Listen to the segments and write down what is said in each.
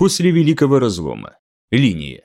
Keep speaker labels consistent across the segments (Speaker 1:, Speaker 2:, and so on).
Speaker 1: После Великого Разлома. Линия.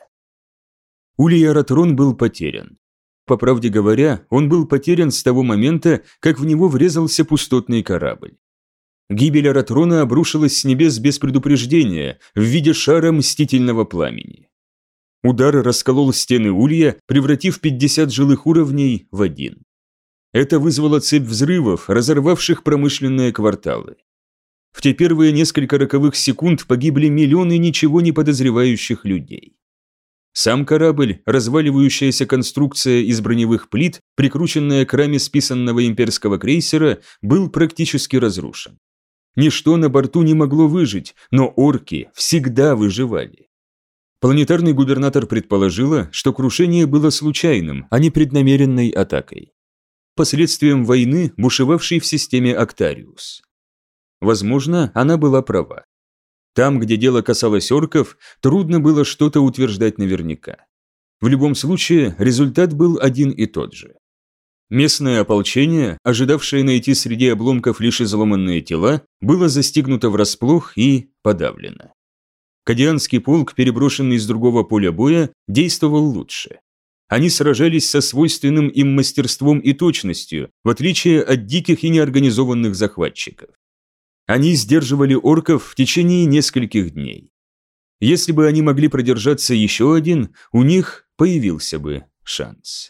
Speaker 1: Улей Аратрон был потерян. По правде говоря, он был потерян с того момента, как в него врезался пустотный корабль. Гибель Аратрона обрушилась с небес без предупреждения в виде шара мстительного пламени. Удар расколол стены улья, превратив 50 жилых уровней в один. Это вызвало цепь взрывов, разорвавших промышленные кварталы. В те первые несколько роковых секунд погибли миллионы ничего не подозревающих людей. Сам корабль, разваливающаяся конструкция из броневых плит, прикрученная к раме списанного имперского крейсера, был практически разрушен. Ничто на борту не могло выжить, но орки всегда выживали. Планетарный губернатор предположила, что крушение было случайным, а не преднамеренной атакой. Последствием войны, бушевавшей в системе Актариус. Возможно, она была права. Там, где дело касалось орков, трудно было что-то утверждать наверняка. В любом случае, результат был один и тот же. Местное ополчение, ожидавшее найти среди обломков лишь изломанные тела, было застигнуто врасплох и подавлено. Кадианский полк, переброшенный с другого поля боя, действовал лучше. Они сражались со свойственным им мастерством и точностью, в отличие от диких и неорганизованных захватчиков. Они сдерживали орков в течение нескольких дней. Если бы они могли продержаться еще один, у них появился бы шанс.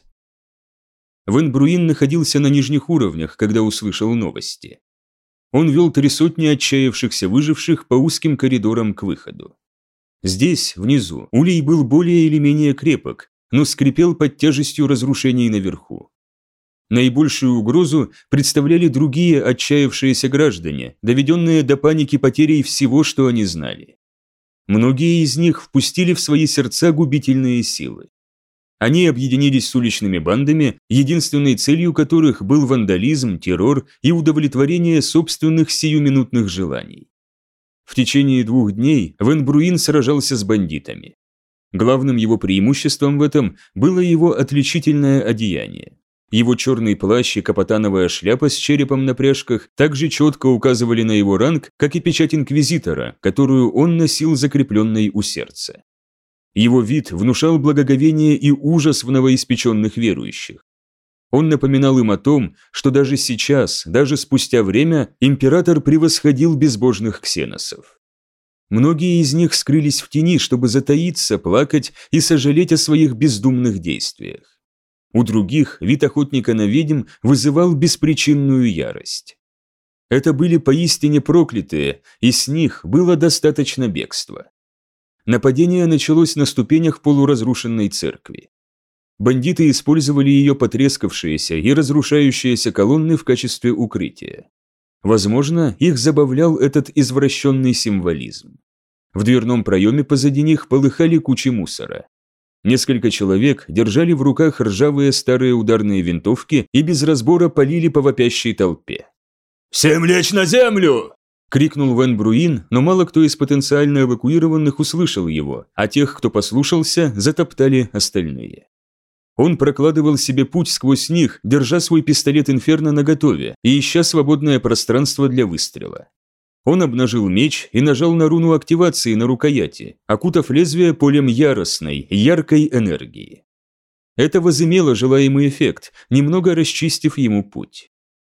Speaker 1: Вен Бруин находился на нижних уровнях, когда услышал новости. Он вел 300 отчаявшихся выживших по узким коридорам к выходу. Здесь, внизу, улей был более или менее крепок, но скрипел под тяжестью разрушений наверху. Наибольшую угрозу представляли другие отчаявшиеся граждане, доведенные до паники потерей всего, что они знали. Многие из них впустили в свои сердца губительные силы. Они объединились с уличными бандами, единственной целью которых был вандализм, террор и удовлетворение собственных сиюминутных желаний. В течение 2 дней Вен Бруин сражался с бандитами. Главным его преимуществом в этом было его отличительное одеяние. Его черный плащ и капотановая шляпа с черепом на пряжках также четко указывали на его ранг, как и печать инквизитора, которую он носил закрепленной у сердца. Его вид внушал благоговение и ужас в новоиспеченных верующих. Он напоминал им о том, что даже сейчас, даже спустя время, император превосходил безбожных ксеносов. Многие из них скрылись в тени, чтобы затаиться, плакать и сожалеть о своих бездумных действиях. У других вид охотника на ведьм вызывал беспричинную ярость. Это были поистине проклятые, и с них было достаточно бегства. Нападение началось на ступенях полуразрушенной церкви. Бандиты использовали ее потрескавшиеся и разрушающиеся колонны в качестве укрытия. Возможно, их забавлял этот извращенный символизм. В дверном проеме позади них полыхали кучи мусора. Несколько человек держали в руках ржавые старые ударные винтовки и без разбора палили по вопящей толпе. «Всем лечь на землю!» – крикнул Вен Бруин, но мало кто из потенциально эвакуированных услышал его, а тех, кто послушался, затоптали остальные. Он прокладывал себе путь сквозь них, держа свой пистолет Инферно наготове и ища свободное пространство для выстрела. Он обнажил меч и нажал на руну активации на рукояти, окутав лезвие полем яростной, яркой энергии. Это возымело желаемый эффект, немного расчистив ему путь.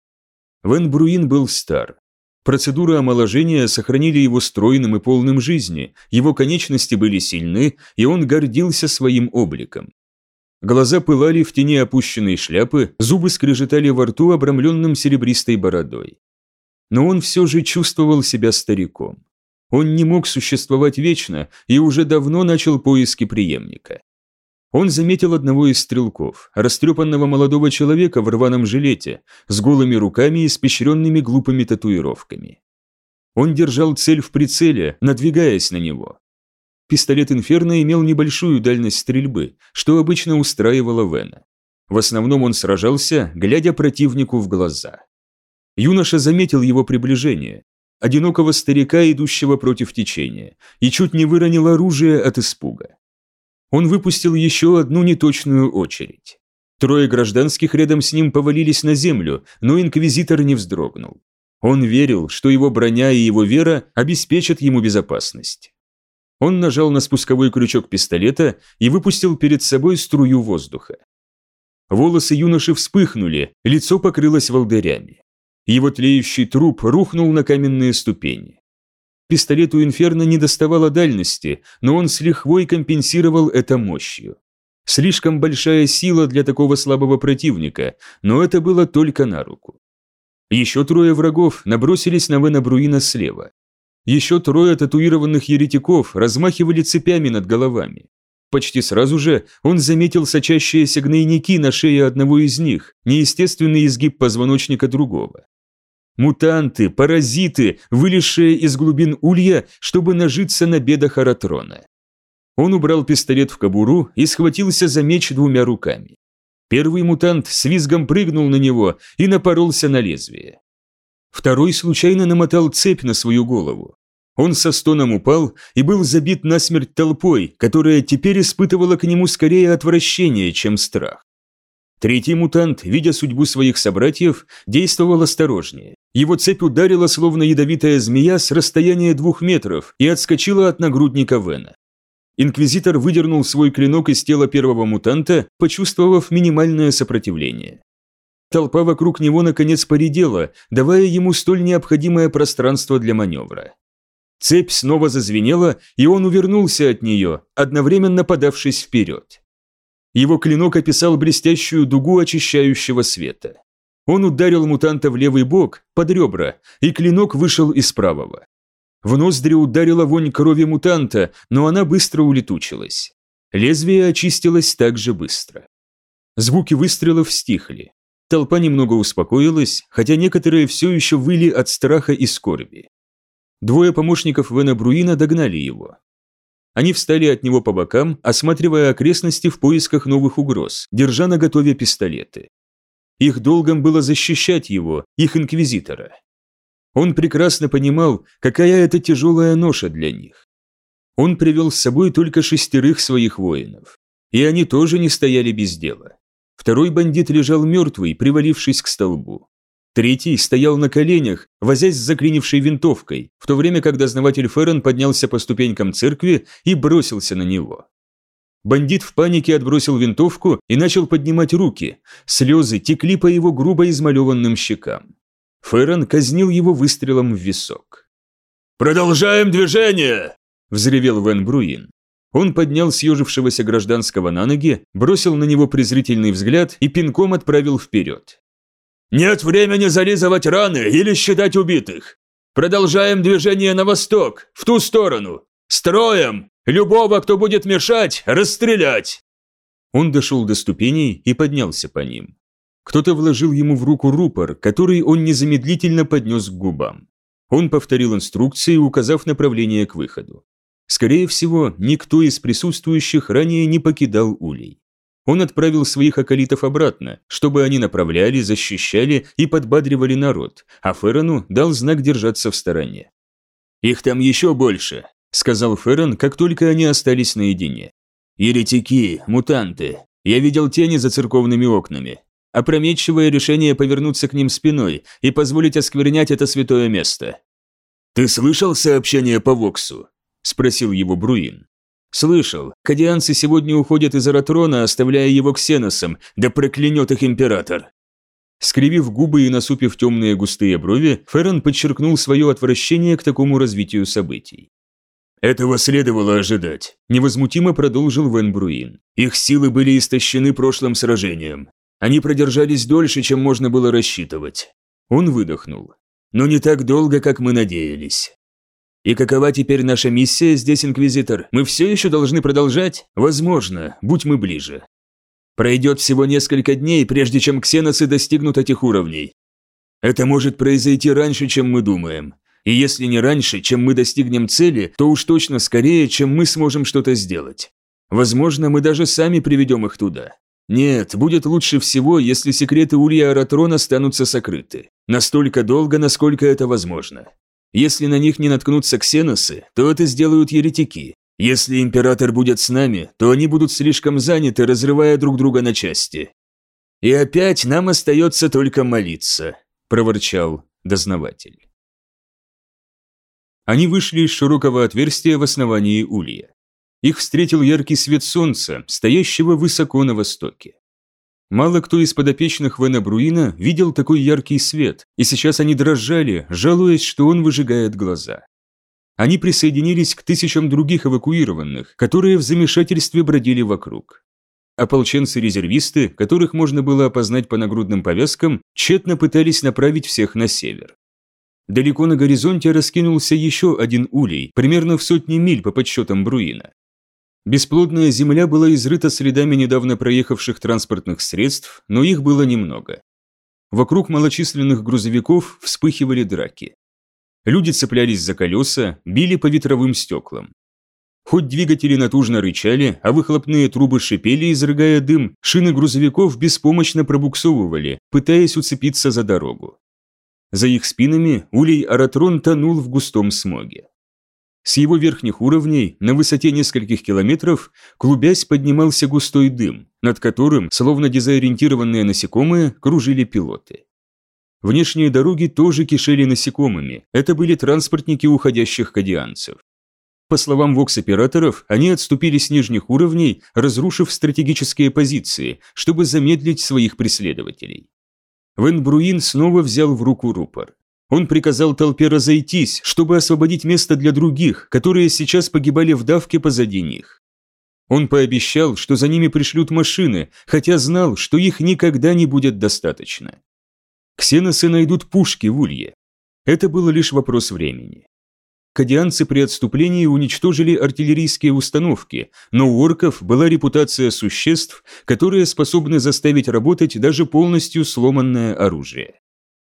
Speaker 1: Вен Бруин был стар. Процедуры омоложения сохранили его стройным и полным жизни, его конечности были сильны, и он гордился своим обликом. Глаза пылали в тени опущенной шляпы, зубы скрежетали во рту, обрамленным серебристой бородой. Но он все же чувствовал себя стариком. Он не мог существовать вечно и уже давно начал поиски преемника. Он заметил одного из стрелков, растрепанного молодого человека в рваном жилете, с голыми руками и испещренными глупыми татуировками. Он держал цель в прицеле, надвигаясь на него. Пистолет Инферно имел небольшую дальность стрельбы, что обычно устраивало Вена. В основном он сражался, глядя противнику в глаза. Юноша заметил его приближение, одинокого старика, идущего против течения, и чуть не выронил оружие от испуга. Он выпустил еще одну неточную очередь. 3 гражданских рядом с ним повалились на землю, но инквизитор не вздрогнул. Он верил, что его броня и его вера обеспечат ему безопасность. Он нажал на спусковой крючок пистолета и выпустил перед собой струю воздуха. Волосы юноши вспыхнули, лицо покрылось волдырями. Его тлеющий труп рухнул на каменные ступени. Пистолету Инферно не доставало дальности, но он с лихвой компенсировал это мощью. Слишком большая сила для такого слабого противника, но это было только на руку. Еще трое врагов набросились на Вена Бруина слева. Еще трое татуированных еретиков размахивали цепями над головами. Почти сразу же он заметил сочащиеся гнойники на шее одного из них, неестественный изгиб позвоночника другого. Мутанты, паразиты, вылезшие из глубин улья, чтобы нажиться на бедах Аратрона. Он убрал пистолет в кобуру и схватился за меч двумя руками. Первый мутант с визгом прыгнул на него и напоролся на лезвие. Второй случайно намотал цепь на свою голову. Он со стоном упал и был забит насмерть толпой, которая теперь испытывала к нему скорее отвращение, чем страх. Третий мутант, видя судьбу своих собратьев, действовал осторожнее. Его цепь ударила, словно ядовитая змея, с расстояния 2 метров и отскочила от нагрудника Вена. Инквизитор выдернул свой клинок из тела первого мутанта, почувствовав минимальное сопротивление. Толпа вокруг него наконец поредела, давая ему столь необходимое пространство для маневра. Цепь снова зазвенела, и он увернулся от нее, одновременно подавшись вперед. Его клинок описал блестящую дугу очищающего света. Он ударил мутанта в левый бок, под ребра, и клинок вышел из правого. В ноздри ударила вонь крови мутанта, но она быстро улетучилась. Лезвие очистилось так же быстро. Звуки выстрелов стихли. Толпа немного успокоилась, хотя некоторые все еще выли от страха и скорби. Двое помощников Вена Бруина догнали его. Они встали от него по бокам, осматривая окрестности в поисках новых угроз, держа наготове пистолеты. Их долгом было защищать его, их инквизитора. Он прекрасно понимал, какая это тяжелая ноша для них. Он привел с собой только 6 своих воинов. И они тоже не стояли без дела. Второй бандит лежал мертвый, привалившись к столбу. Третий стоял на коленях, возясь с заклинившей винтовкой, в то время как дознаватель Феррен поднялся по ступенькам церкви и бросился на него. Бандит в панике отбросил винтовку и начал поднимать руки, слезы текли по его грубо измалеванным щекам. Феррен казнил его выстрелом в висок. «Продолжаем движение!» – взревел Вен Бруин. Он поднял съежившегося гражданского на ноги, бросил на него презрительный взгляд и пинком отправил вперед. «Нет времени зализывать раны или считать убитых! Продолжаем движение на восток, в ту сторону! Строем! Любого, кто будет мешать, расстрелять!» Он дошел до ступеней и поднялся по ним. Кто-то вложил ему в руку рупор, который он незамедлительно поднес к губам. Он повторил инструкции, указав направление к выходу. Скорее всего, никто из присутствующих ранее не покидал улей. Он отправил своих аколитов обратно, чтобы они направляли, защищали и подбадривали народ, а Феррону дал знак держаться в стороне. «Их там еще больше», – сказал Феррон, как только они остались наедине. «Еретики, мутанты. Я видел тени за церковными окнами. Опрометчивое решение повернуться к ним спиной и позволить осквернять это святое место». «Ты слышал сообщение по Воксу?» – спросил его Бруин. «Слышал. Кадианцы сегодня уходят из Аратрона, оставляя его ксеносам, да проклянет их император». Скривив губы и насупив темные густые брови, Феррон подчеркнул свое отвращение к такому развитию событий. «Этого следовало ожидать», – невозмутимо продолжил Вен Бруин. «Их силы были истощены прошлым сражением. Они продержались дольше, чем можно было рассчитывать». Он выдохнул. «Но не так долго, как мы надеялись». «И какова теперь наша миссия здесь, Инквизитор? Мы все еще должны продолжать? Возможно, будь мы ближе. Пройдет всего несколько дней, прежде чем ксеносы достигнут этих уровней. Это может произойти раньше, чем мы думаем. И если не раньше, чем мы достигнем цели, то уж точно скорее, чем мы сможем что-то сделать. Возможно, мы даже сами приведем их туда. Нет, будет лучше всего, если секреты Улья Аратрона останутся сокрыты. Настолько долго, насколько это возможно. Если на них не наткнутся ксеносы, то это сделают еретики. Если император будет с нами, то они будут слишком заняты, разрывая друг друга на части. И опять нам остается только молиться», – проворчал дознаватель. Они вышли из широкого отверстия в основании улья. Их встретил яркий свет солнца, стоящего высоко на востоке. Мало кто из подопечных Вена Бруина видел такой яркий свет, и сейчас они дрожали, жалуясь, что он выжигает глаза. Они присоединились к тысячам других эвакуированных, которые в замешательстве бродили вокруг. Ополченцы-резервисты, которых можно было опознать по нагрудным повязкам, тщетно пытались направить всех на север. Далеко на горизонте раскинулся еще один улей, примерно в 100 миль по подсчетам Бруина. Бесплодная земля была изрыта следами недавно проехавших транспортных средств, но их было немного. Вокруг малочисленных грузовиков вспыхивали драки. Люди цеплялись за колеса, били по ветровым стеклам. Хоть двигатели натужно рычали, а выхлопные трубы шипели, изрыгая дым, шины грузовиков беспомощно пробуксовывали, пытаясь уцепиться за дорогу. За их спинами улей Аратрон тонул в густом смоге. С его верхних уровней, на высоте нескольких километров, клубясь, поднимался густой дым, над которым, словно дезориентированные насекомые, кружили пилоты. Внешние дороги тоже кишели насекомыми, это были транспортники уходящих кадианцев. По словам вокс-операторов, они отступили с нижних уровней, разрушив стратегические позиции, чтобы замедлить своих преследователей. Вен Бруин снова взял в руку рупор. Он приказал толпе разойтись, чтобы освободить место для других, которые сейчас погибали в давке позади них. Он пообещал, что за ними пришлют машины, хотя знал, что их никогда не будет достаточно. Ксеносы найдут пушки в улье. Это был лишь вопрос времени. Кадианцы при отступлении уничтожили артиллерийские установки, но у орков была репутация существ, которые способны заставить работать даже полностью сломанное оружие.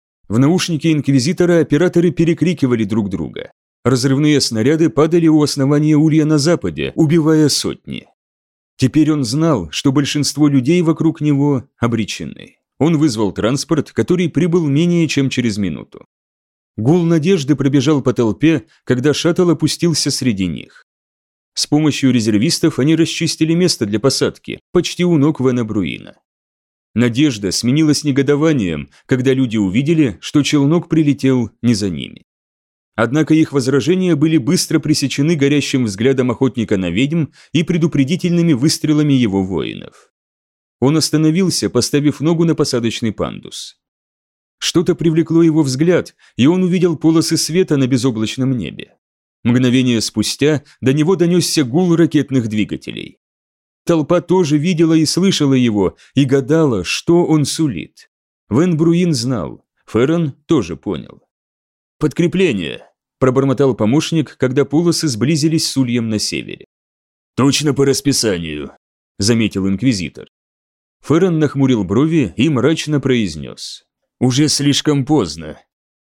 Speaker 1: В наушнике инквизитора операторы перекрикивали друг друга. Разрывные снаряды падали у основания улья на западе, убивая сотни. Теперь он знал, что большинство людей вокруг него обречены. Он вызвал транспорт, который прибыл менее чем через минуту. Гул надежды пробежал по толпе, когда шаттл опустился среди них. С помощью резервистов они расчистили место для посадки, почти у ног Вена Бруина. Надежда сменилась негодованием, когда люди увидели, что челнок прилетел не за ними. Однако их возражения были быстро пресечены горящим взглядом охотника на ведьм и предупредительными выстрелами его воинов. Он остановился, поставив ногу на посадочный пандус. Что-то привлекло его взгляд, и он увидел полосы света на безоблачном небе. Мгновение спустя до него донесся гул ракетных двигателей. Толпа тоже видела и слышала его, и гадала, что он сулит. Вен Бруин знал, Феррон тоже понял. «Подкрепление!» – пробормотал помощник, когда полосы сблизились с ульем на севере. «Точно по расписанию», – заметил инквизитор. Феррон нахмурил брови и мрачно произнес. «Уже слишком поздно».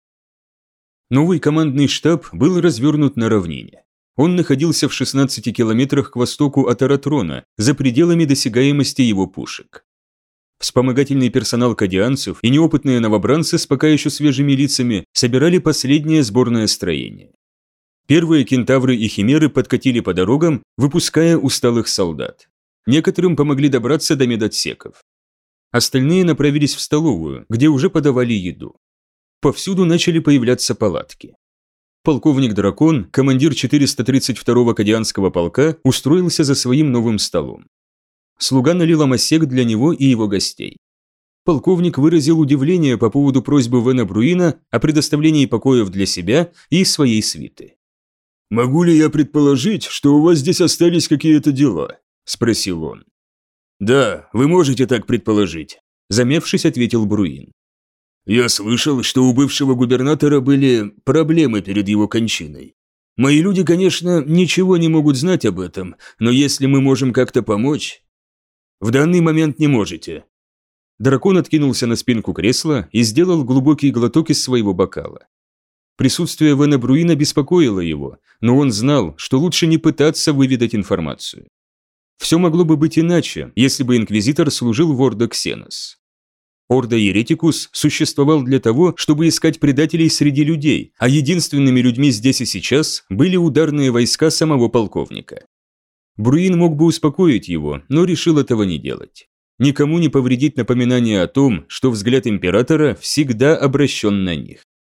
Speaker 1: Новый командный штаб был развернут на равнине. Он находился в 16 километрах к востоку от Аратрона, за пределами досягаемости его пушек. Вспомогательный персонал кадианцев и неопытные новобранцы с пока еще свежими лицами собирали последнее сборное строение. Первые кентавры и химеры подкатили по дорогам, выпуская усталых солдат. Некоторым помогли добраться до медотсеков. Остальные направились в столовую, где уже подавали еду. Повсюду начали появляться палатки. Полковник Дракон, командир 432-го кадианского полка, устроился за своим новым столом. Слуга налил омасек для него и его гостей. Полковник выразил удивление по поводу просьбы Вена Бруина о предоставлении покоев для себя и своей свиты. «Могу ли я предположить, что у вас здесь остались какие-то дела?» – спросил он. «Да, вы можете так предположить», – замявшись, ответил Бруин. «Я слышал, что у бывшего губернатора были проблемы перед его кончиной. Мои люди, конечно, ничего не могут знать об этом, но если мы можем как-то помочь...» «В данный момент не можете». Дракон откинулся на спинку кресла и сделал глубокий глоток из своего бокала. Присутствие Вена Бруина беспокоило его, но он знал, что лучше не пытаться выведать информацию. Все могло бы быть иначе, если бы инквизитор служил в Ордо Ксенос. Ордо Еретикус существовал для того, чтобы искать предателей среди людей, а единственными людьми здесь и сейчас были ударные войска самого полковника. Бруин мог бы успокоить его, но решил этого не делать. Никому не повредить напоминание о том, что взгляд императора всегда обращен на них.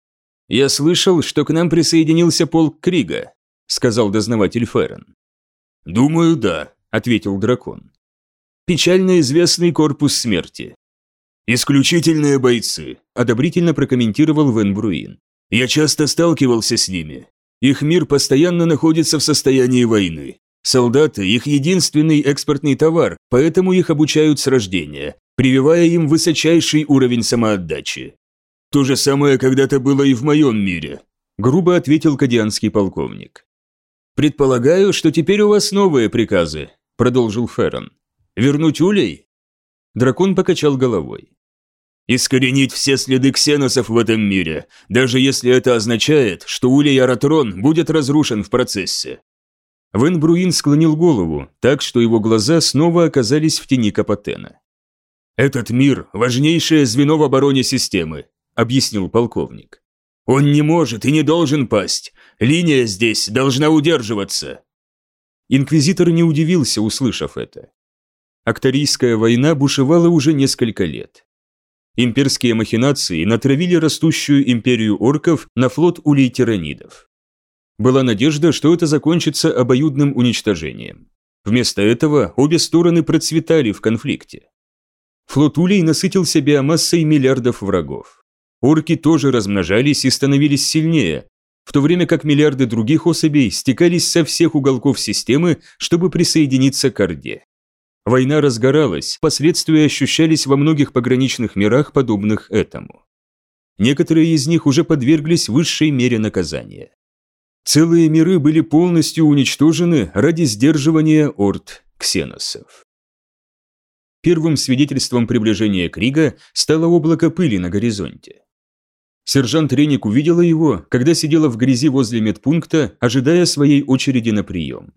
Speaker 1: «Я слышал, что к нам присоединился полк Крига», – сказал дознаватель Феррен. «Думаю, да», – ответил дракон. «Печально известный корпус смерти». «Исключительные бойцы», – одобрительно прокомментировал Вен Бруин. «Я часто сталкивался с ними. Их мир постоянно находится в состоянии войны. Солдаты – их единственный экспортный товар, поэтому их обучают с рождения, прививая им высочайший уровень самоотдачи. То же самое когда-то было и в моем мире», – грубо ответил кадианский полковник. «Предполагаю, что теперь у вас новые приказы», – продолжил Феррен. «Вернуть улей?» Дракон покачал головой. «Искоренить все следы ксеносов в этом мире, даже если это означает, что улей Аратрон будет разрушен в процессе». Вен Бруин склонил голову, так что его глаза снова оказались в тени Капотена. «Этот мир – важнейшее звено в обороне системы», – объяснил полковник. «Он не может и не должен пасть. Линия здесь должна удерживаться». Инквизитор не удивился, услышав это. Акторийская война бушевала уже несколько лет. Имперские махинации натравили растущую империю орков на флот улей-тиранидов. Была надежда, что это закончится обоюдным уничтожением. Вместо этого обе стороны процветали в конфликте. Флот улей насытился биомассой миллиардов врагов. Орки тоже размножались и становились сильнее, в то время как миллиарды других особей стекались со всех уголков системы, чтобы присоединиться к Орде. Война разгоралась, последствия ощущались во многих пограничных мирах, подобных этому. Некоторые из них уже подверглись высшей мере наказания. Целые миры были полностью уничтожены ради сдерживания орд ксеносов. Первым свидетельством приближения Крига стало облако пыли на горизонте. Сержант Реник увидела его, когда сидела в грязи возле медпункта, ожидая своей очереди на прием.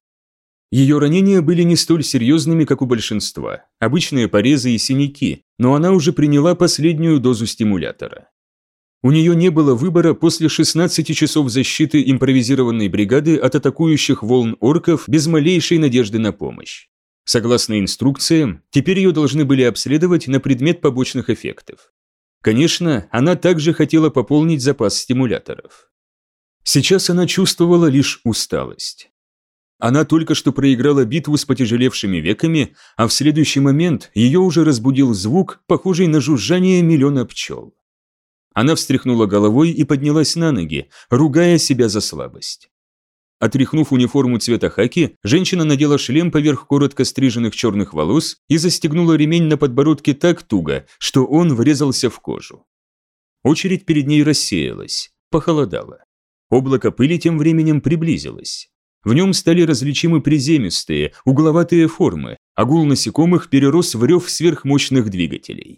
Speaker 1: Ее ранения были не столь серьезными, как у большинства, обычные порезы и синяки, но она уже приняла последнюю дозу стимулятора. У нее не было выбора после 16 часов защиты импровизированной бригады от атакующих волн орков без малейшей надежды на помощь. Согласно инструкциям, теперь ее должны были обследовать на предмет побочных эффектов. Конечно, она также хотела пополнить запас стимуляторов. Сейчас она чувствовала лишь усталость. Она только что проиграла битву с потяжелевшими веками, а в следующий момент ее уже разбудил звук, похожий на жужжание миллиона пчел. Она встряхнула головой и поднялась на ноги, ругая себя за слабость. Отряхнув униформу цвета хаки, женщина надела шлем поверх коротко стриженных черных волос и застегнула ремень на подбородке так туго, что он врезался в кожу. Очередь перед ней рассеялась, похолодало. Облако пыли тем временем приблизилось. В нем стали различимы приземистые, угловатые формы, а гул насекомых перерос в рев сверхмощных двигателей.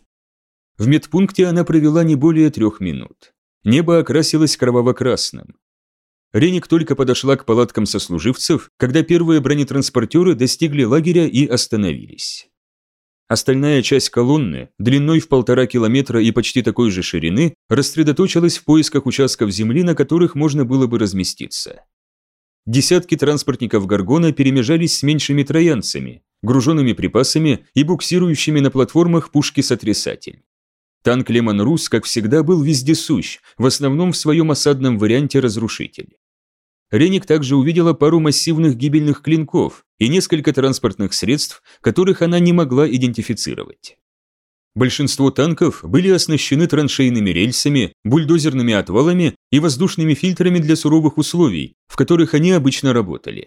Speaker 1: В медпункте она провела не более 3 минут. Небо окрасилось кроваво-красным. Реник только подошла к палаткам сослуживцев, когда первые бронетранспортеры достигли лагеря и остановились. Остальная часть колонны, длиной в 1,5 километра и почти такой же ширины, рассредоточилась в поисках участков земли, на которых можно было бы разместиться. Десятки транспортников Гаргона перемежались с меньшими троянцами, груженными припасами и буксирующими на платформах пушки-сотрясатель. Танк Лемон Рус, как всегда, был вездесущ, в основном в своем осадном варианте разрушитель. Реник также увидела пару массивных гибельных клинков и несколько транспортных средств, которых она не могла идентифицировать. Большинство танков были оснащены траншейными рельсами, бульдозерными отвалами и воздушными фильтрами для суровых условий, в которых они обычно работали.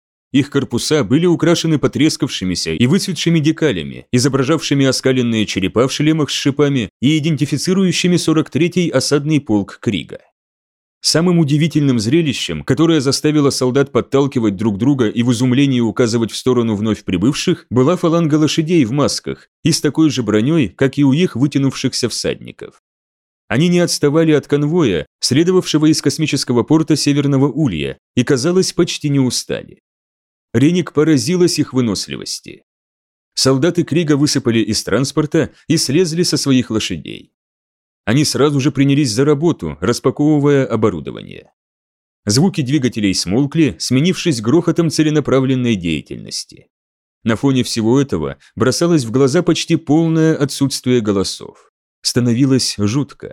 Speaker 1: Их корпуса были украшены потрескавшимися и выцветшими декалями, изображавшими оскаленные черепа в шлемах с шипами и идентифицирующими 43-й осадный полк Крига. Самым удивительным зрелищем, которое заставило солдат подталкивать друг друга и в изумлении указывать в сторону вновь прибывших, была фаланга лошадей в масках и с такой же броней, как и у их вытянувшихся всадников. Они не отставали от конвоя, следовавшего из космического порта Северного Улья, и, казалось, почти не устали. Реник поразилась их выносливости. Солдаты Крига высыпали из транспорта и слезли со своих лошадей. Они сразу же принялись за работу, распаковывая оборудование. Звуки двигателей смолкли, сменившись грохотом целенаправленной деятельности. На фоне всего этого бросалось в глаза почти полное отсутствие голосов. Становилось жутко.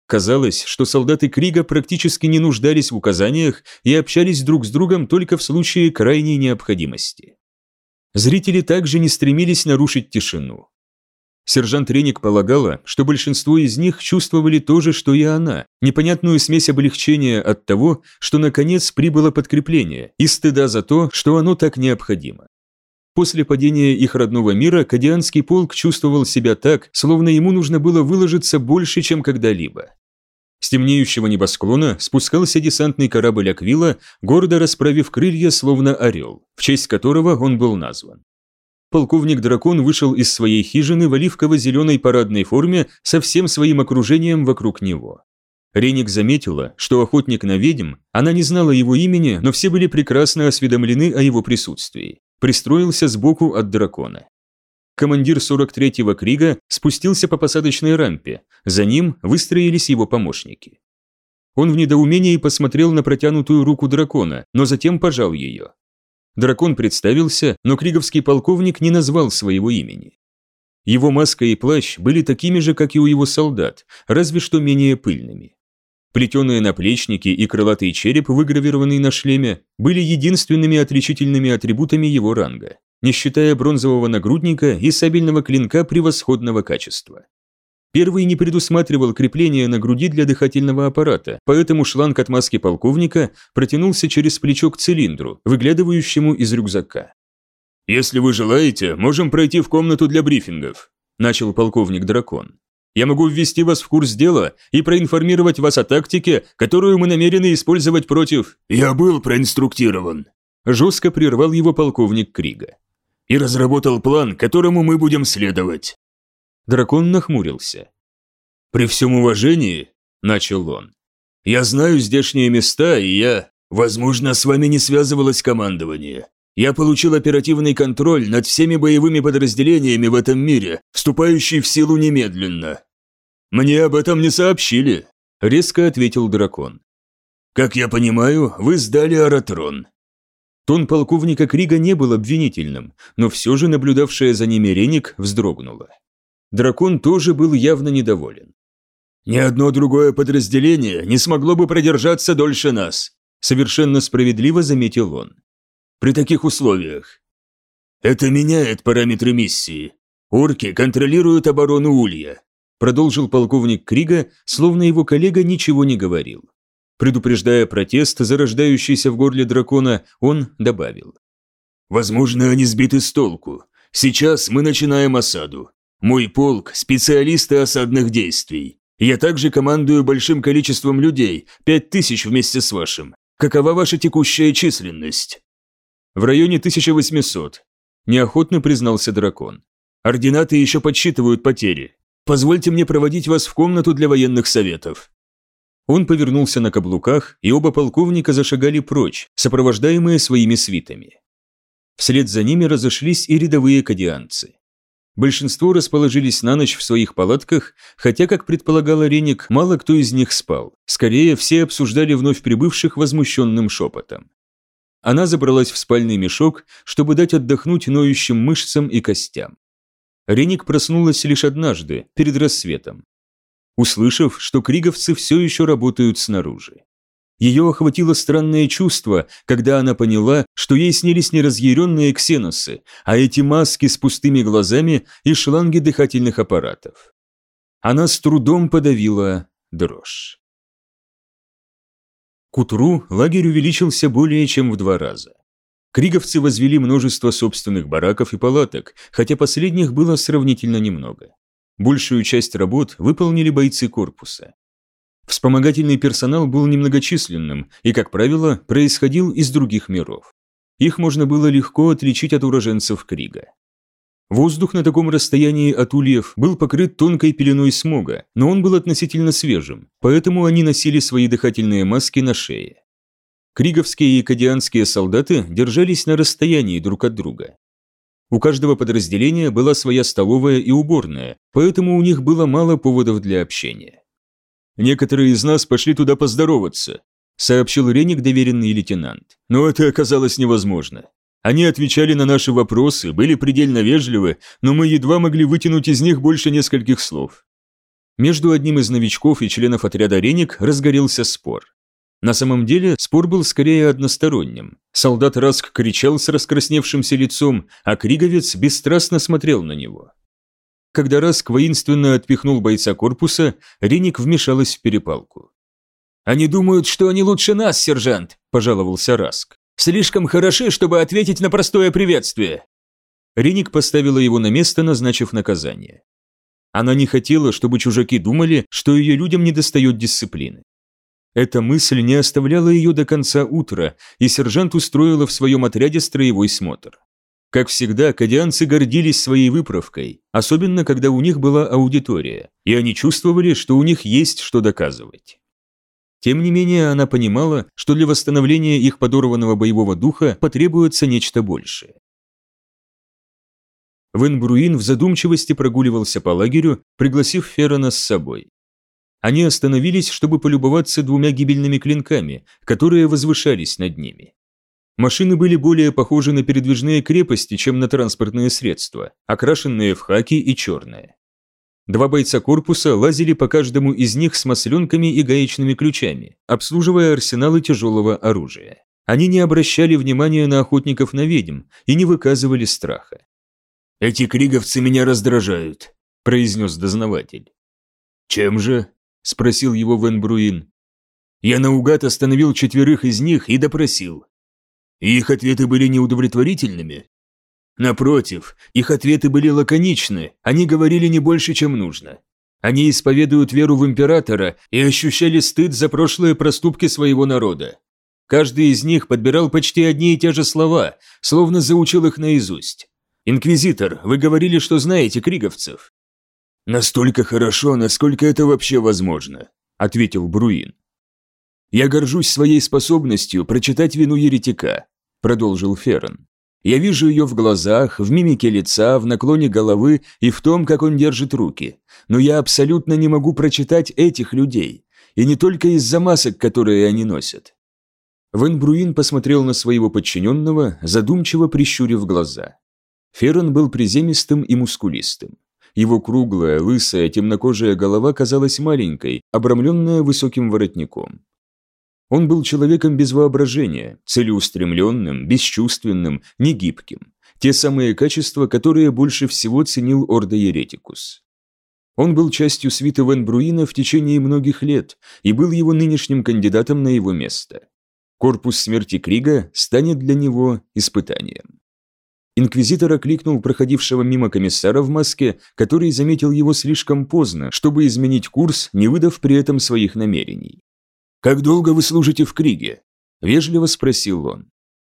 Speaker 1: Казалось, что солдаты Крига практически не нуждались в указаниях и общались друг с другом только в случае крайней необходимости. Зрители также не стремились нарушить тишину. Сержант Реник полагала, что большинство из них чувствовали то же, что и она, непонятную смесь облегчения от того, что наконец прибыло подкрепление, и стыда за то, что оно так необходимо. После падения их родного мира Кадианский полк чувствовал себя так, словно ему нужно было выложиться больше, чем когда-либо. С темнеющего небосклона спускался десантный корабль Аквила, гордо расправив крылья, словно орел, в честь которого он был назван. Полковник-дракон вышел из своей хижины в оливково-зеленой парадной форме со всем своим окружением вокруг него. Реник заметила, что охотник на ведьм, она не знала его имени, но все были прекрасно осведомлены о его присутствии, пристроился сбоку от дракона. Командир 43-го Крига спустился по посадочной рампе, за ним выстроились его помощники. Он в недоумении посмотрел на протянутую руку дракона, но затем пожал ее. Дракон представился, но криговский полковник не назвал своего имени. Его маска и плащ были такими же, как и у его солдат, разве что менее пыльными. Плетеные наплечники и крылатый череп, выгравированный на шлеме, были единственными отличительными атрибутами его ранга, не считая бронзового нагрудника и сабельного клинка превосходного качества. Первый не предусматривал крепления на груди для дыхательного аппарата, поэтому шланг от маски полковника протянулся через плечо к цилиндру, выглядывающему из рюкзака. «Если вы желаете, можем пройти в комнату для брифингов», – начал полковник-дракон. «Я могу ввести вас в курс дела и проинформировать вас о тактике, которую мы намерены использовать против...» «Я был проинструктирован», – жестко прервал его полковник Крига. «И разработал план, которому мы будем следовать». Дракон нахмурился. «При всем уважении», – начал он, – «я знаю здешние места, и я... Возможно, с вами не связывалось командование. Я получил оперативный контроль над всеми боевыми подразделениями в этом мире, вступающий в силу немедленно». «Мне об этом не сообщили», – резко ответил дракон. «Как я понимаю, вы сдали Аратрон». Тон полковника Крига не был обвинительным, но все же наблюдавшая за ними Реник вздрогнула. Дракон тоже был явно недоволен. «Ни одно другое подразделение не смогло бы продержаться дольше нас», совершенно справедливо заметил он. «При таких условиях. Это меняет параметры миссии. Орки контролируют оборону Улья», продолжил полковник Крига, словно его коллега ничего не говорил. Предупреждая протест, зарождающийся в горле дракона, он добавил. «Возможно, они сбиты с толку. Сейчас мы начинаем осаду. Мой полк – специалисты осадных действий. Я также командую большим количеством людей, 5000 вместе с вашим. Какова ваша текущая численность?» «В районе 1800», – неохотно признался дракон. «Ординаты еще подсчитывают потери. Позвольте мне проводить вас в комнату для военных советов». Он повернулся на каблуках, и оба полковника зашагали прочь, сопровождаемые своими свитами. Вслед за ними разошлись и рядовые кадианцы. Большинство расположились на ночь в своих палатках, хотя, как предполагала Реник, мало кто из них спал. Скорее, все обсуждали вновь прибывших возмущенным шепотом. Она забралась в спальный мешок, чтобы дать отдохнуть ноющим мышцам и костям. Реник проснулась лишь однажды, перед рассветом, услышав, что криговцы все еще работают снаружи. Ее охватило странное чувство, когда она поняла, что ей снились не разъяренные ксеносы, а эти маски с пустыми глазами и шланги дыхательных аппаратов. Она с трудом подавила дрожь. К утру лагерь увеличился более чем в 2 раза. Криговцы возвели множество собственных бараков и палаток, хотя последних было сравнительно немного. Большую часть работ выполнили бойцы корпуса. Вспомогательный персонал был немногочисленным и, как правило, происходил из других миров. Их можно было легко отличить от уроженцев Крига. Воздух на таком расстоянии от ульев был покрыт тонкой пеленой смога, но он был относительно свежим, поэтому они носили свои дыхательные маски на шее. Криговские и кадианские солдаты держались на расстоянии друг от друга. У каждого подразделения была своя столовая и уборная, поэтому у них было мало поводов для общения. «Некоторые из нас пошли туда поздороваться», – сообщил Реник доверенный лейтенант. «Но это оказалось невозможно. Они отвечали на наши вопросы, были предельно вежливы, но мы едва могли вытянуть из них больше нескольких слов». Между одним из новичков и членов отряда Реник разгорелся спор. На самом деле спор был скорее односторонним. Солдат Раск кричал с раскрасневшимся лицом, а Криговец бесстрастно смотрел на него. Когда Раск воинственно отпихнул бойца корпуса, Реник вмешалась в перепалку. «Они думают, что они лучше нас, сержант», – пожаловался Раск. «Слишком хороши, чтобы ответить на простое приветствие». Реник поставила его на место, назначив наказание. Она не хотела, чтобы чужаки думали, что ее людям недостает дисциплины. Эта мысль не оставляла ее до конца утра, и сержант устроила в своем отряде строевой смотр. Как всегда, кадианцы гордились своей выправкой, особенно когда у них была аудитория, и они чувствовали, что у них есть что доказывать. Тем не менее, она понимала, что для восстановления их подорванного боевого духа потребуется нечто большее. Вен Бруин в задумчивости прогуливался по лагерю, пригласив Феррона с собой. Они остановились, чтобы полюбоваться двумя гибельными клинками, которые возвышались над ними. Машины были более похожи на передвижные крепости, чем на транспортные средства, окрашенные в хаки и черное. Два бойца корпуса лазили по каждому из них с масленками и гаечными ключами, обслуживая арсеналы тяжелого оружия. Они не обращали внимания на охотников на ведьм и не выказывали страха. «Эти криговцы меня раздражают», – произнес дознаватель. «Чем же?» – спросил его Вен Бруин. «Я наугад остановил 4 из них и допросил. И их ответы были неудовлетворительными?» «Напротив, их ответы были лаконичны, они говорили не больше, чем нужно. Они исповедуют веру в императора и ощущали стыд за прошлые проступки своего народа. Каждый из них подбирал почти одни и те же слова, словно заучил их наизусть. «Инквизитор, вы говорили, что знаете криговцев». «Настолько хорошо, насколько это вообще возможно», – ответил Бруин. «Я горжусь своей способностью прочитать вину еретика», – продолжил Феррон. «Я вижу ее в глазах, в мимике лица, в наклоне головы и в том, как он держит руки. Но я абсолютно не могу прочитать этих людей, и не только из-за масок, которые они носят». Вен Бруин посмотрел на своего подчиненного, задумчиво прищурив глаза. Феррон был приземистым и мускулистым. Его круглая, лысая, темнокожая голова казалась маленькой, обрамленная высоким воротником. Он был человеком без воображения, целеустремленным, бесчувственным, негибким. Те самые качества, которые больше всего ценил Ордо Еретикус. Он был частью свиты Вен Бруина в течение многих лет и был его нынешним кандидатом на его место. Корпус смерти Крига станет для него испытанием. Инквизитор окликнул проходившего мимо комиссара в маске, который заметил его слишком поздно, чтобы изменить курс, не выдав при этом своих намерений. «Как долго вы служите в Криге?» – вежливо спросил он.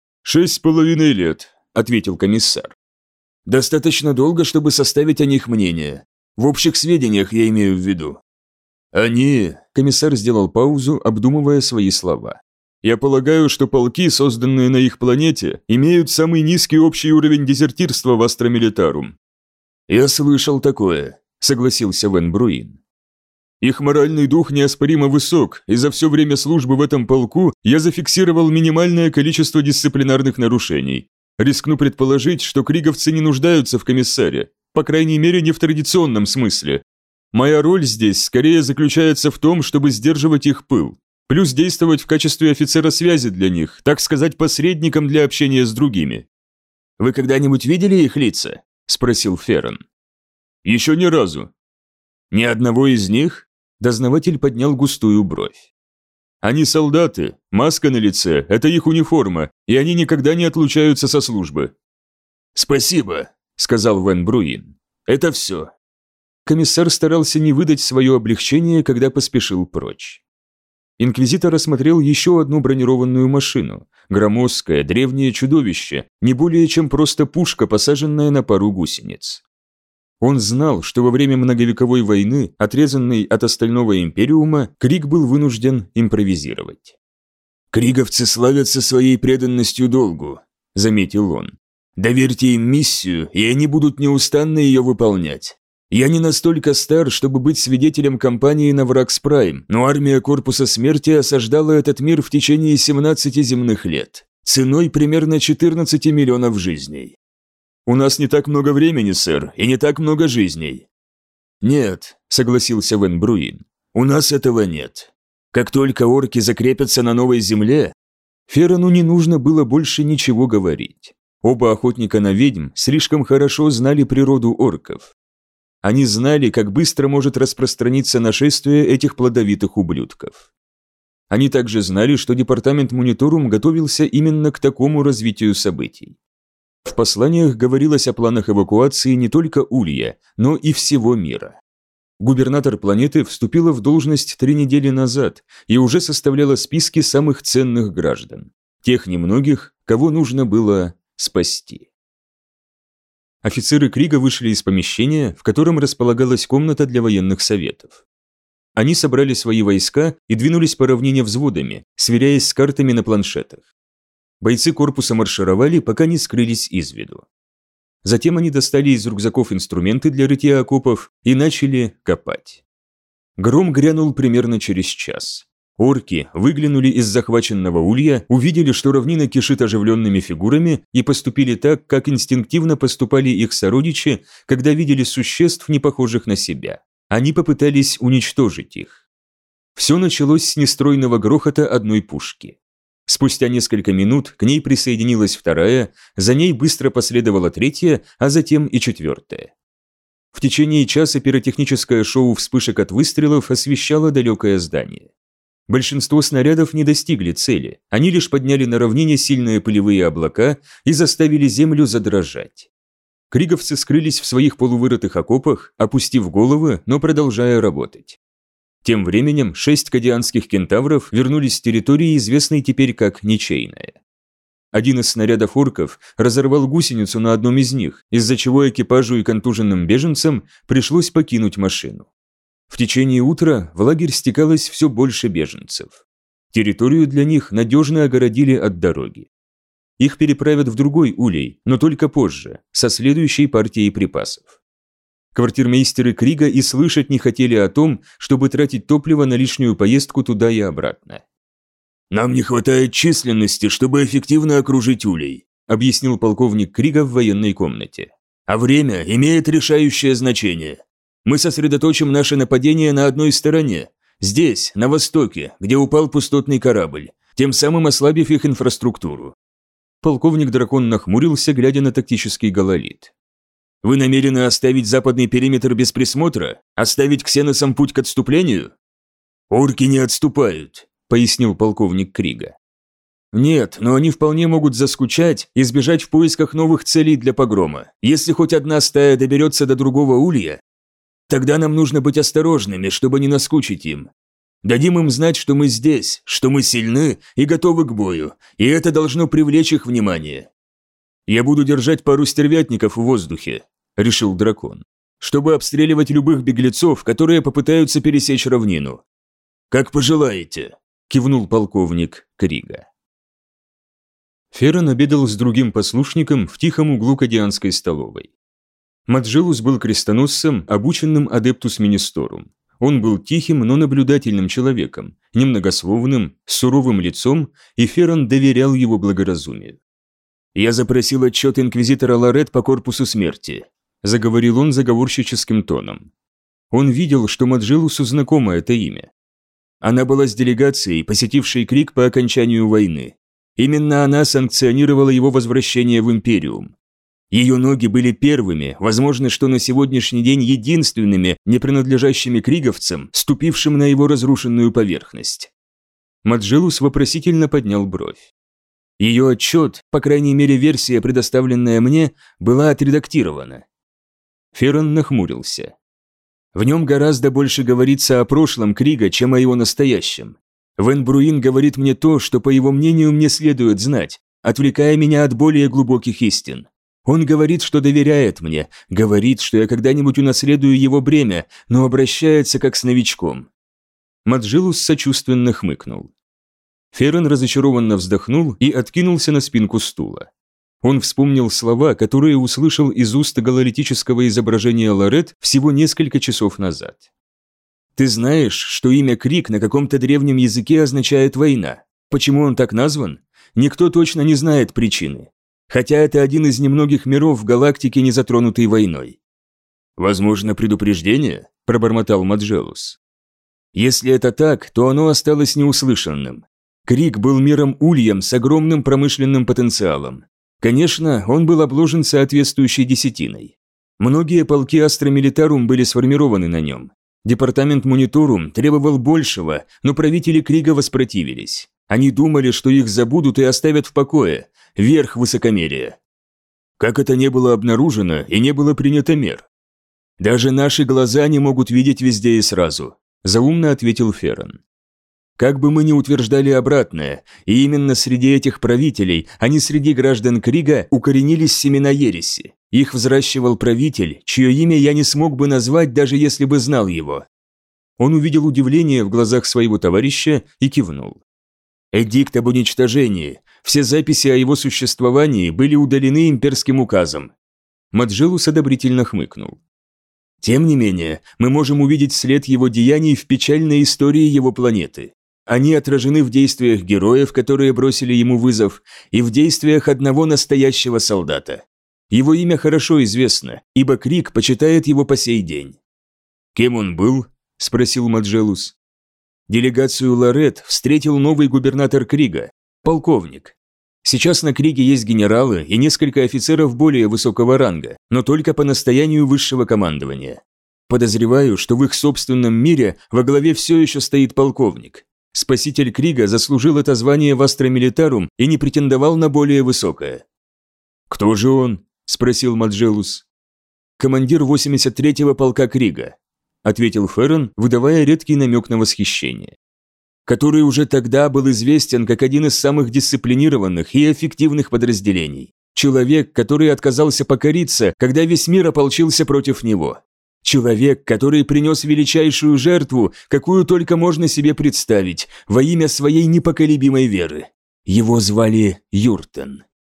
Speaker 1: 6,5 лет», – ответил комиссар. «Достаточно долго, чтобы составить о них мнение. В общих сведениях я имею в виду». «Они...» – комиссар сделал паузу, обдумывая свои слова. «Я полагаю, что полки, созданные на их планете, имеют самый низкий общий уровень дезертирства в Астромилитарум». «Я слышал такое», – согласился Вен Бруин. «Их моральный дух неоспоримо высок, и за все время службы в этом полку я зафиксировал минимальное количество дисциплинарных нарушений. Рискну предположить, что криговцы не нуждаются в комиссаре, по крайней мере не в традиционном смысле. Моя роль здесь скорее заключается в том, чтобы сдерживать их пыл. Плюс действовать в качестве офицера связи для них, так сказать, посредником для общения с другими». «Вы когда-нибудь видели их лица?» – спросил Феррон. «Еще ни разу». «Ни одного из них?» – дознаватель поднял густую бровь. «Они солдаты, маска на лице – это их униформа, и они никогда не отлучаются со службы». «Спасибо», – сказал Вен Бруин. «Это все». Комиссар старался не выдать свое облегчение, когда поспешил прочь. Инквизитор осмотрел еще одну бронированную машину, громоздкое, древнее чудовище, не более чем просто пушка, посаженная на пару гусениц. Он знал, что во время многовековой войны, отрезанной от остального империума, Криг был вынужден импровизировать. «Криговцы славятся своей преданностью долгу», – заметил он. «Доверьте им миссию, и они будут неустанно ее выполнять. Я не настолько стар, чтобы быть свидетелем кампании на Вракс Прайм, но армия Корпуса Смерти осаждала этот мир в течение 17 земных лет, ценой примерно 14 миллионов жизней. У нас не так много времени, сэр, и не так много жизней». «Нет», – согласился Вен Бруин, – «у нас этого нет. Как только орки закрепятся на новой земле...» Ферону не нужно было больше ничего говорить. Оба охотника на ведьм слишком хорошо знали природу орков. Они знали, как быстро может распространиться нашествие этих плодовитых ублюдков. Они также знали, что департамент Мониторум готовился именно к такому развитию событий. В посланиях говорилось о планах эвакуации не только Улья, но и всего мира. Губернатор планеты вступила в должность 3 недели назад и уже составляла списки самых ценных граждан, тех немногих, кого нужно было спасти. Офицеры Крига вышли из помещения, в котором располагалась комната для военных советов. Они собрали свои войска и двинулись по равнине взводами, сверяясь с картами на планшетах. Бойцы корпуса маршировали, пока не скрылись из виду. Затем они достали из рюкзаков инструменты для рытья окопов и начали копать. Гром грянул примерно через час. Орки выглянули из захваченного улья, увидели, что равнина кишит оживленными фигурами, и поступили так, как инстинктивно поступали их сородичи, когда видели существ, не похожих на себя. Они попытались уничтожить их. Все началось с нестройного грохота одной пушки. Спустя несколько минут к ней присоединилась вторая, за ней быстро последовала третья, а затем и четвертая. В течение часа пиротехническое шоу вспышек от выстрелов освещало далекое здание. Большинство снарядов не достигли цели, они лишь подняли на равнине сильные пылевые облака и заставили землю задрожать. Криговцы скрылись в своих полувырытых окопах, опустив головы, но продолжая работать. Тем временем 6 кадианских кентавров вернулись с территории, известной теперь как Ничейная. Один из снарядов орков разорвал гусеницу на одном из них, из-за чего экипажу и контуженным беженцам пришлось покинуть машину. В течение утра в лагерь стекалось все больше беженцев. Территорию для них надежно огородили от дороги. Их переправят в другой улей, но только позже, со следующей партией припасов. Квартирмейстеры Крига и слышать не хотели о том, чтобы тратить топливо на лишнюю поездку туда и обратно. «Нам не хватает численности, чтобы эффективно окружить улей», объяснил полковник Крига в военной комнате. «А время имеет решающее значение. Мы сосредоточим наше нападение на одной стороне, здесь, на востоке, где упал пустотный корабль, тем самым ослабив их инфраструктуру». Полковник Дракон нахмурился, глядя на тактический гололит. «Вы намерены оставить западный периметр без присмотра? Оставить ксеносам путь к отступлению?» «Орки не отступают», — пояснил полковник Крига. «Нет, но они вполне могут заскучать и сбежать в поисках новых целей для погрома. Если хоть одна стая доберется до другого улья, тогда нам нужно быть осторожными, чтобы не наскучить им. Дадим им знать, что мы здесь, что мы сильны и готовы к бою, и это должно привлечь их внимание. Я буду держать пару стервятников в воздухе», — решил дракон, «чтобы обстреливать любых беглецов, которые попытаются пересечь равнину». «Как пожелаете», — кивнул полковник Крига. Феррон обедал с другим послушником в тихом углу кадианской столовой. Маджилус был крестоносцем, обученным Адептус Министорум. Он был тихим, но наблюдательным человеком, немногословным, с суровым лицом, и Феррон доверял его благоразумию. «Я запросил отчет инквизитора Лорет по корпусу смерти», – заговорил он заговорщическим тоном. Он видел, что Маджилусу знакомо это имя. Она была с делегацией, посетившей Крик по окончанию войны. Именно она санкционировала его возвращение в Империум. Ее ноги были первыми, возможно, что на сегодняшний день единственными, не принадлежащими криговцам, ступившим на его разрушенную поверхность. Маджилус вопросительно поднял бровь. Ее отчет, по крайней мере версия, предоставленная мне, была отредактирована. Феррон нахмурился. В нем гораздо больше говорится о прошлом Крига, чем о его настоящем. Вен Бруин говорит мне то, что, по его мнению, мне следует знать, отвлекая меня от более глубоких истин. Он говорит, что доверяет мне, говорит, что я когда-нибудь унаследую его бремя, но обращается как с новичком. Маджилус сочувственно хмыкнул. Феррон разочарованно вздохнул и откинулся на спинку стула. Он вспомнил слова, которые услышал из уст гололитического изображения Лорет всего несколько часов назад. «Ты знаешь, что имя Крик на каком-то древнем языке означает «война». Почему он так назван? Никто точно не знает причины. Хотя это один из немногих миров в галактике, не затронутый войной. «Возможно, предупреждение?» – пробормотал Маджелус. «Если это так, то оно осталось неуслышанным. Крик был миром ульем с огромным промышленным потенциалом. Конечно, он был обложен соответствующей десятиной. Многие полки Астра Милитарум были сформированы на нем. Департамент Мониторум требовал большего, но правители Крига воспротивились. Они думали, что их забудут и оставят в покое. Верх высокомерия. Как это не было обнаружено и не было принято мер? Даже наши глаза не могут видеть везде и сразу», – заумно ответил Феррон. «Как бы мы ни утверждали обратное, и именно среди этих правителей, а не среди граждан Крига, укоренились семена ереси. Их взращивал правитель, чье имя я не смог бы назвать, даже если бы знал его». Он увидел удивление в глазах своего товарища и кивнул. «Эдикт об уничтожении. Все записи о его существовании были удалены имперским указом». Маджелус одобрительно хмыкнул. «Тем не менее, мы можем увидеть след его деяний в печальной истории его планеты. Они отражены в действиях героев, которые бросили ему вызов, и в действиях одного настоящего солдата. Его имя хорошо известно, ибо Криг почитает его по сей день». «Кем он был?» – спросил Маджелус. Делегацию Лорет встретил новый губернатор Крига, полковник. Сейчас на Криге есть генералы и несколько офицеров более высокого ранга, но только по настоянию высшего командования. Подозреваю, что в их собственном мире во главе все еще стоит полковник. Спаситель Крига заслужил это звание в Астра Милитарум и не претендовал на более высокое. «Кто же он?» – спросил Маджелус. «Командир 83-го полка Крига», – ответил Феррон, выдавая редкий намек на восхищение. «Который уже тогда был известен как один из самых дисциплинированных и эффективных подразделений. Человек, который отказался покориться, когда весь мир ополчился против него. Человек, который принес величайшую жертву, какую только можно себе представить, во имя своей непоколебимой веры. Его звали Юртен».